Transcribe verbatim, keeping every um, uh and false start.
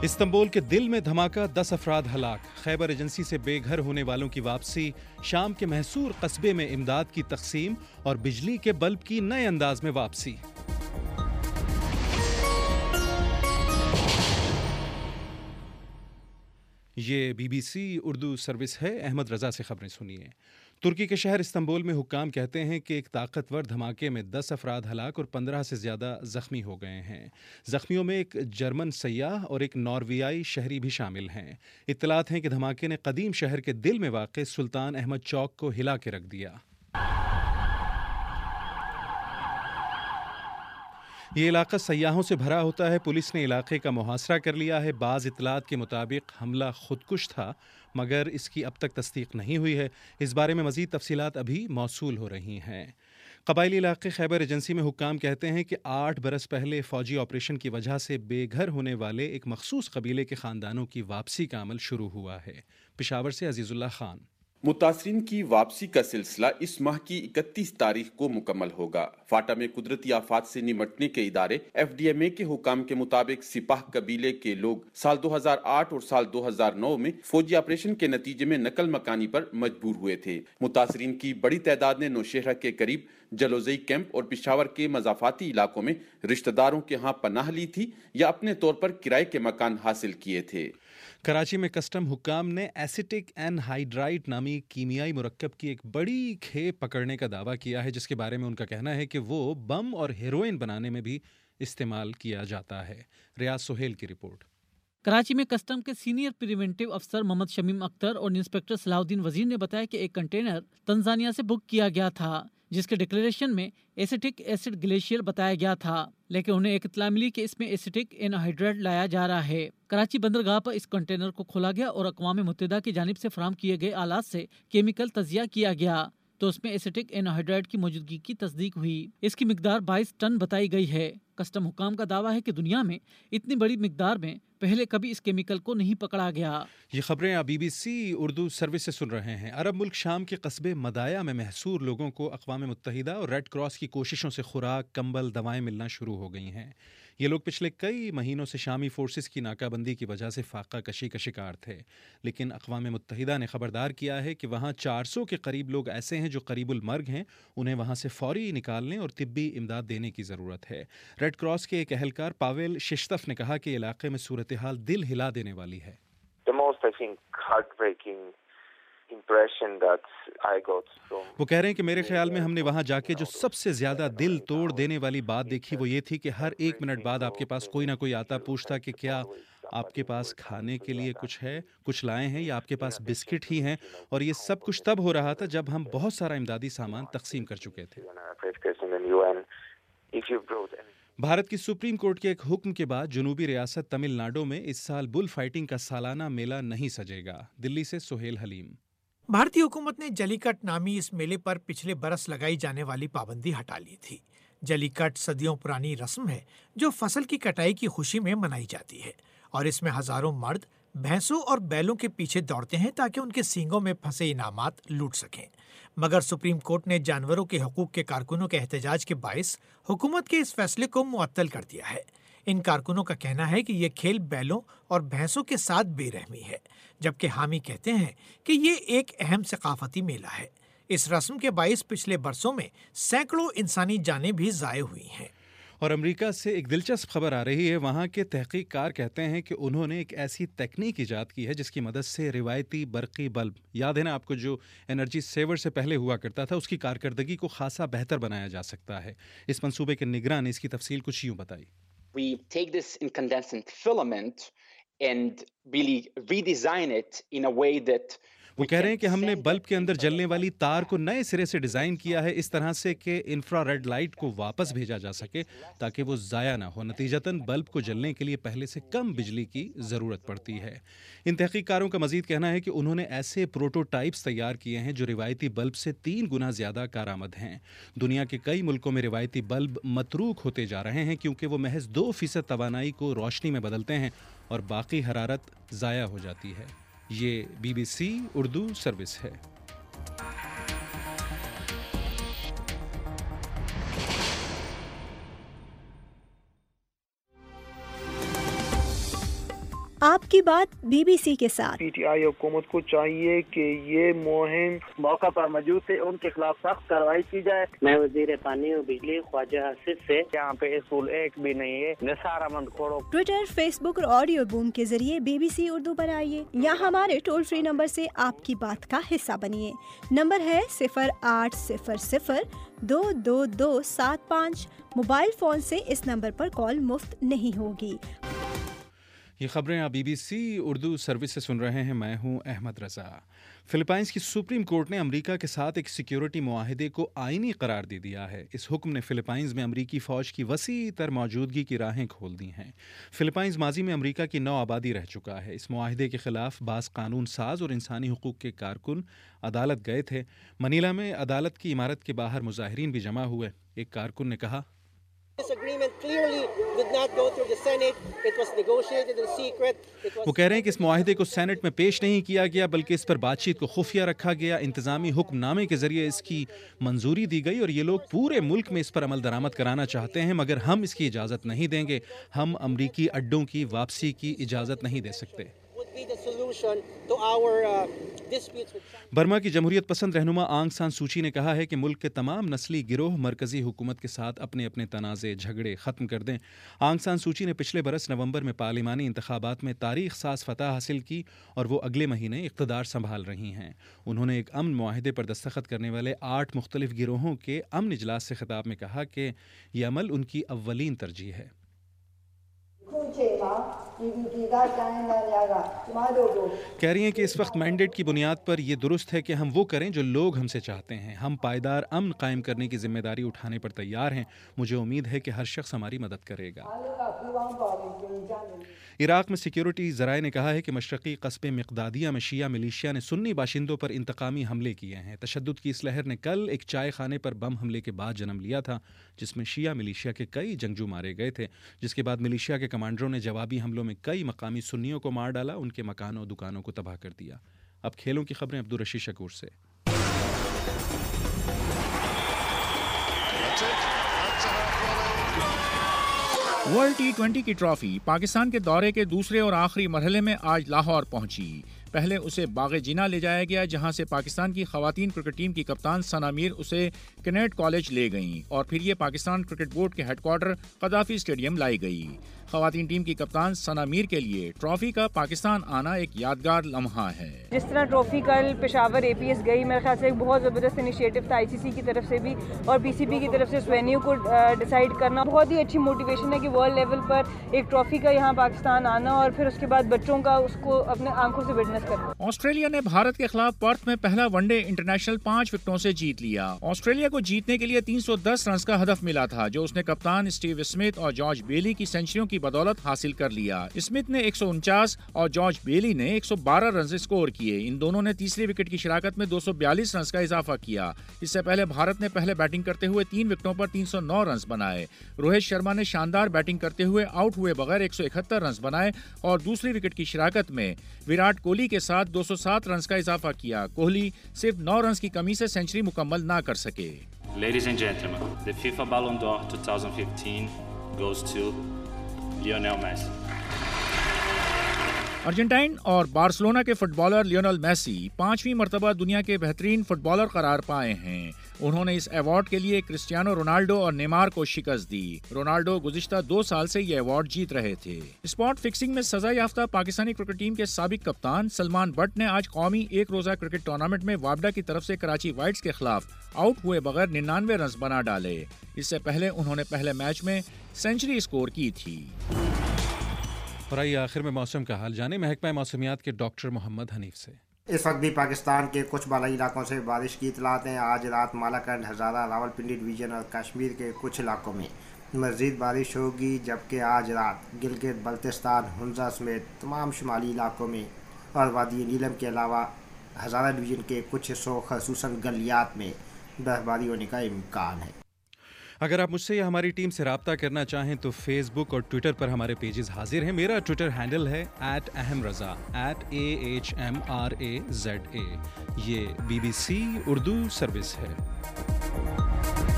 Istanbul کے دل میں دھماکہ، دس افراد ہلاک، خیبر ایجنسی سے بے گھر ہونے والوں کی واپسی، شام کے محصور قصبے میں امداد کی تقسیم اور بجلی کے بلب کی نئے انداز میں واپسی۔ یہ B B C Urdu service ہے۔ احمد رضا سے خبریں سنیے۔ ترکی کے شہر استنبول میں حکام کہتے ہیں کہ ایک طاقتور دھماکے میں دس افراد ہلاک اور پندرہ سے زیادہ زخمی ہو گئے ہیں۔ زخمیوں میں ایک جرمن سیاح اور ایک نارویائی شہری بھی شامل ہیں۔ اطلاعات ہیں کہ دھماکے نے قدیم شہر کے دل میں واقع سلطان احمد چوک کو ہلا کے رکھ دیا۔ یہ علاقہ سیاحوں سے بھرا ہوتا ہے۔ پولیس نے علاقے کا محاصرہ کر لیا ہے۔ بعض اطلاعات کے مطابق حملہ خودکش تھا، مگر اس کی اب تک تصدیق نہیں ہوئی ہے۔ اس بارے میں مزید تفصیلات ابھی موصول ہو رہی ہیں۔ قبائلی علاقے خیبر ایجنسی میں حکام کہتے ہیں کہ آٹھ برس پہلے فوجی آپریشن کی وجہ سے بے گھر ہونے والے ایک مخصوص قبیلے کے خاندانوں کی واپسی کا عمل شروع ہوا ہے۔ پشاور سے عزیز اللہ خان۔ متاثرین کی واپسی کا سلسلہ اس ماہ کی اکتیس تاریخ کو مکمل ہوگا۔ فاٹا میں قدرتی آفات سے نمٹنے کے ادارے ایف ڈی ایم اے کے حکام کے مطابق سپاہ قبیلے کے لوگ سال دو ہزار آٹھ اور سال دو ہزار نو میں فوجی آپریشن کے نتیجے میں نقل مکانی پر مجبور ہوئے تھے۔ متاثرین کی بڑی تعداد نے نوشہرہ کے قریب جلوزئی کیمپ اور پشاور کے مضافاتی علاقوں میں رشتہ داروں کے ہاں پناہ لی تھی یا اپنے طور پر کرائے کے مکان حاصل کیے تھے۔ کراچی میں کسٹم حکام نے ایسیٹک این ہائیڈرائٹ نامی کیمیائی مرکب کی ایک بڑی کھیپ پکڑنے کا دعویٰ کیا ہے، جس کے بارے میں ان کا کہنا ہے کہ وہ بم اور ہیروئن بنانے میں بھی استعمال کیا جاتا ہے۔ ریاض سہیل کی رپورٹ۔ کراچی میں کسٹم کے سینئر پریونٹیو افسر محمد شمیم اختر اور انسپکٹر صلاح الدین وزیر نے بتایا کہ ایک کنٹینر تنزانیہ سے بک کیا گیا تھا، جس کے ڈکلیریشن میں ایسیٹک ایسڈ گلیشیئر بتایا گیا تھا، لیکن انہیں ایک اطلاع ملی کہ اس میں ایسیٹک اینہائیڈرائٹ لایا جا رہا ہے۔ کراچی بندرگاہ پر اس کنٹینر کو کھولا گیا اور اقوام متحدہ کی جانب سے فراہم کیے گئے آلات سے کیمیکل تجزیہ کیا گیا تو اس میں ایسیٹک اینہائیڈرائٹ کی موجودگی کی تصدیق ہوئی۔ اس کی مقدار بائیس ٹن بتائی گئی ہے۔ کسٹم حکام کا دعویٰ ہے کہ دنیا میں اتنی بڑی مقدار میں پہلے کبھی اس کیمیکل کو نہیں پکڑا گیا۔ یہ خبریں آپ B B C Urdu service سے سن رہے ہیں۔ عرب ملک شام کے قصبے مدایا میں محصور لوگوں کو اقوام متحدہ اور ریڈ کراس کی کوششوں سے خوراک، کمبل، دوائیں ملنا شروع ہو گئی ہیں۔ یہ لوگ پچھلے کئی مہینوں سے شامی فورسز کی ناکہ بندی کی وجہ سے فاقہ کشی کا شکار تھے، لیکن اقوام متحدہ نے خبردار کیا ہے کہ وہاں چار سو کے قریب لوگ ایسے ہیں جو قریب المرگ ہیں، انہیں وہاں سے فوری نکالنے اور طبی امداد دینے کی ضرورت ہے۔ ریڈ کراس کے ایک اہلکار پاویل ششتف نے کہا کہ علاقے میں صورتحال دل ہلا دینے والی ہے۔ وہ کہہ رہے ہیں کہ میرے خیال میں ہم نے وہاں جا کے جو سب سے زیادہ دل توڑ دینے والی بات دیکھی وہ یہ تھی کہ ہر ایک منٹ بعد آپ کے پاس کوئی نہ کوئی آتا، پوچھتا کہ کیا آپ کے پاس کھانے کے لیے کچھ ہے، کچھ لائے ہیں یا آپ کے پاس بسکٹ ہی ہیں، اور یہ سب کچھ تب ہو رہا تھا جب ہم بہت سارا امدادی سامان تقسیم کر چکے تھے۔ بھارت کی سپریم کورٹ کے ایک حکم کے بعد جنوبی ریاست تمل ناڈو میں اس سال بل فائٹنگ کا سالانہ میلہ نہیں سجے گا۔ دلی سے سہیل حلیم۔ بھارتی حکومت نے جلی کٹ نامی اس میلے پر پچھلے برس لگائی جانے والی پابندی ہٹا لی تھی۔ جلی کٹ صدیوں پرانی رسم ہے جو فصل کی کٹائی کی خوشی میں منائی جاتی ہے، اور اس میں ہزاروں مرد بھینسوں اور بیلوں کے پیچھے دوڑتے ہیں تاکہ ان کے سینگوں میں پھنسے انعامات لوٹ سکیں، مگر سپریم کورٹ نے جانوروں کے حقوق کے کارکنوں کے احتجاج کے باعث حکومت کے اس فیصلے کو معطل کر دیا ہے۔ ان کارکنوں کا کہنا ہے کہ یہ کھیل بیلوں اور بھینسوں کے ساتھ بے رحمی ہے، جبکہ حامی کہتے ہیں کہ یہ ایک اہم ثقافتی میلہ ہے۔ اس رسم کے باعث پچھلے برسوں میں سینکڑوں انسانی جانیں بھی ضائع ہوئی ہیں۔ اور امریکہ سے ایک دلچسپ خبر آ رہی ہے۔ وہاں کے تحقیق کار کہتے ہیں کہ انہوں نے ایک ایسی تکنیک ایجاد کی ہے جس کی مدد سے روایتی برقی بلب، یاد ہے نا آپ کو جو انرجی سیور سے پہلے ہوا کرتا تھا، اس کی کارکردگی کو خاصا بہتر بنایا جا سکتا ہے۔ اس منصوبے کے نگراں نے اس کی تفصیل کچھ یوں بتائی۔ We take this incandescent filament and really redesign it in a way that وہ کہہ رہے ہیں کہ ہم نے بلب کے اندر جلنے والی تار کو نئے سرے سے ڈیزائن کیا ہے اس طرح سے کہ انفرا ریڈ لائٹ کو واپس بھیجا جا سکے تاکہ وہ ضائع نہ ہو۔ نتیجتاً بلب کو جلنے کے لیے پہلے سے کم بجلی کی ضرورت پڑتی ہے۔ ان تحقیق کاروں کا مزید کہنا ہے کہ انہوں نے ایسے پروٹوٹائپس تیار کیے ہیں جو روایتی بلب سے تین گنا زیادہ کارآمد ہیں۔ دنیا کے کئی ملکوں میں روایتی بلب متروک ہوتے جا رہے ہیں کیونکہ وہ محض دو فیصد توانائی کو روشنی میں بدلتے ہیں اور باقی حرارت ضائع ہو جاتی ہے۔ یہ B B C Urdu service ہے۔ آپ کی بات بی بی سی کے ساتھ۔ پی ٹی آئی حکومت کو چاہیے کہ یہ مہم موقع پر موجود تھے، ان کے خلاف سخت کارروائی کی جائے۔ میں وزیر پانی و بجلی خواجہ آصف سے، یہاں پہ اسکول ایک بھی نہیں ہے، Nisar Ahmed Khuhro. Twitter, Facebook اور آڈیو بوم کے ذریعے بی بی سی اردو پر آئیے یا ہمارے ٹول فری نمبر سے آپ کی بات کا حصہ بنیے۔ نمبر ہے صفر آٹھ صفر صفر دو دو دو سات پانچ۔ موبائل فون سے اس نمبر پر کال مفت نہیں ہوگی۔ یہ خبریں آپ B B C Urdu service سے سن رہے ہیں، میں ہوں احمد رضا۔ فلپائنس کی سپریم کورٹ نے امریکہ کے ساتھ ایک سیکیورٹی معاہدے کو آئینی قرار دے دیا ہے۔ اس حکم نے فلپائنز میں امریکی فوج کی وسیع تر موجودگی کی راہیں کھول دی ہیں۔ فلپائنز ماضی میں امریکہ کی نو آبادی رہ چکا ہے۔ اس معاہدے کے خلاف بعض قانون ساز اور انسانی حقوق کے کارکن عدالت گئے تھے۔ منیلا میں عدالت کی عمارت کے باہر مظاہرین بھی جمع ہوئے۔ ایک کارکن نے کہا، وہ کہہ رہے ہیں کہ اس معاہدے کو سینٹ میں پیش نہیں کیا گیا بلکہ اس پر بات چیت کو خفیہ رکھا گیا۔ انتظامی حکم نامے کے ذریعے اس کی منظوری دی گئی اور یہ لوگ پورے ملک میں اس پر عمل درآمد کرانا چاہتے ہیں، مگر ہم اس کی اجازت نہیں دیں گے۔ ہم امریکی اڈوں کی واپسی کی اجازت نہیں دے سکتے۔ برما کی جمہوریت پسند رہنما آنگ سان سوچی نے کہا ہے کہ ملک کے تمام نسلی گروہ مرکزی حکومت کے ساتھ اپنے اپنے تنازع جھگڑے ختم کر دیں۔ آنگ سان سوچی نے پچھلے برس نومبر میں پارلیمانی انتخابات میں تاریخ ساز فتح حاصل کی اور وہ اگلے مہینے اقتدار سنبھال رہی ہیں۔ انہوں نے ایک امن معاہدے پر دستخط کرنے والے آٹھ مختلف گروہوں کے امن اجلاس سے خطاب میں کہا کہ یہ عمل ان کی اولین ترجیح ہے۔ کہہ رہی ہیں کہ اس وقت مینڈیٹ کی بنیاد پر یہ درست ہے کہ ہم وہ کریں جو لوگ ہم سے چاہتے ہیں۔ ہم پائیدار امن قائم کرنے کی ذمہ داری اٹھانے پر تیار ہیں۔ مجھے امید ہے کہ ہر شخص ہماری مدد کرے گا۔ عراق میں سیکیورٹی ذرائع نے کہا ہے کہ مشرقی قصبے مقدادیہ میں شیعہ ملیشیا نے سنی باشندوں پر انتقامی حملے کیے ہیں۔ تشدد کی اس لہر نے کل ایک چائے خانے پر بم حملے کے بعد جنم لیا تھا، جس میں شیعہ ملیشیا کے کئی جنگجو مارے گئے تھے، جس کے بعد ملیشیا کے کمانڈروں نے جوابی حملوں میں کئی مقامی سنیوں کو مار ڈالا، ان کے مکانوں دکانوں کو تباہ کر دیا۔ اب کھیلوں کی خبریں عبدالرشید شکور سے۔ ورلڈ ٹی ٹوینٹی کی ٹرافی پاکستان کے دورے کے دوسرے اور آخری مرحلے میں آج لاہور پہنچی۔ پہلے اسے باغ جینا لے جایا گیا، جہاں سے پاکستان کی خواتین کرکٹ ٹیم کی کپتان ثنا میر اسے کینیڈ کالج لے گئیں اور پھر یہ پاکستان کرکٹ بورڈ کے ہیڈ کوارٹر قذافی اسٹیڈیم لائی گئی۔ خواتین ٹیم کی کپتان ثنا میر کے لیے ٹرافی کا پاکستان آنا ایک یادگار لمحہ ہے۔ جس طرح ٹرافی کل پشاور اے پی ایس گئی، میرے خیال سے ایک بہت زبردست انیشیٹو تھا آئی سی سی کی طرف سے بھی اور پی سی بی کی طرف سے اس وینیو کو ڈیسائیڈ کرنا۔ بہت ہی اچھی موٹیویشن ہے کہ ورلڈ لیول پر ایک ٹرافی کا یہاں پاکستان آنا اور پھر اس کے بعد بچوں کا اس کو اپنے آنکھوں سے وٹنس کرنا۔ آسٹریلیا نے بھارت کے خلاف پرتھ میں پہلا ون ڈے انٹرنیشنل پانچ وکٹوں سے جیت لیا۔ آسٹریلیا کو جیتنے کے لیے تین سو دس رنز کا ہدف ملا تھا، جو اس نے کپتان اسٹیو اسمتھ اور جارج بیلی کی سینچریوں کی بدولت حاصل کر لیا۔ اسمتھ نے ایک سو انچاس اور جارج بیلی نے ایک سو بارہ رنز اسکور کیے۔ ان دونوں نے تیسری وکٹ کی شراکت میں دو سو بیالیس رنز کا اضافہ کیا۔ اس سے پہلے بھارت نے پہلے بیٹنگ کرتے ہوئے تین وکٹوں پر تین سو نو رنز بنائے۔ روہت شرما نے شاندار بیٹنگ کرتے ہوئے آؤٹ ہوئے بغیر ایک سو اکہتر رنز بنائے اور دوسری وکٹ کی شراکت میں وراٹ کوہلی کے ساتھ دو سو سات رنز کا اضافہ کیا۔ کوہلی صرف نو رنز کی کمی سے سینچری مکمل نہ کر سکے۔ Ladies and gentlemen, the FIFA Ballon d'Or twenty fifteen goes to Lionel Messi. Argentina اور بارسلونا کے فٹ بالر لیونل میسی پانچویں مرتبہ دنیا کے بہترین فٹ بالر قرار پائے ہیں۔ انہوں نے اس ایوارڈ کے لیے کرسٹیانو رونالڈو اور نیمار کو شکست دی۔ رونالڈو گزشتہ دو سال سے یہ ایوارڈ جیت رہے تھے۔ اسپاٹ فکسنگ میں سزا یافتہ پاکستانی کرکٹ ٹیم کے سابق کپتان سلمان بٹ نے آج قومی ایک روزہ کرکٹ ٹورنامنٹ میں وابڈا کی طرف سے کراچی وائٹس کے خلاف آؤٹ ہوئے بغیر ننانوے رنز بنا ڈالے۔ اس سے پہلے انہوں نے پہلے میچ میں سینچری اسکور کی تھی۔ اور آئیے آخر میں موسم کا حال جانے محکمہ موسمیات کے ڈاکٹر محمد حنیف سے۔ اس وقت بھی پاکستان کے کچھ بالائی علاقوں سے بارش کی اطلاعات ہیں۔ آج رات مالاکنڈ، ہزارہ، راولپنڈی ڈویژن اور کشمیر کے کچھ علاقوں میں مزید بارش ہوگی، جبکہ آج رات گلگت بلتستان، ہنزا سمیت تمام شمالی علاقوں میں اور وادی نیلم کے علاوہ ہزارہ ڈویژن کے کچھ حصوں خصوصاً گلیات میں برف باری ہونے کا امکان ہے۔ اگر آپ مجھ سے یا ہماری ٹیم سے رابطہ کرنا چاہیں تو فیس بک اور ٹویٹر پر ہمارے پیجز حاضر ہیں۔ میرا ٹویٹر ہینڈل ہے ایٹ اہم Raza at A H M R A Z A. یہ B B C Urdu service ہے۔